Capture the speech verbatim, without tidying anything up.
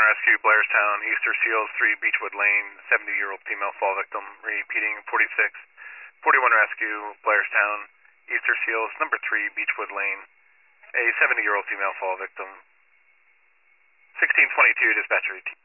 rescue, Blairstown, Easter Seals, three Beechwood Lane, seventy-year-old female fall victim. Repeating, forty-six, forty-one rescue, Blairstown, Easter Seals, number three Beechwood Lane, a seventy-year-old female fall victim. sixteen twenty-two, dispatcher.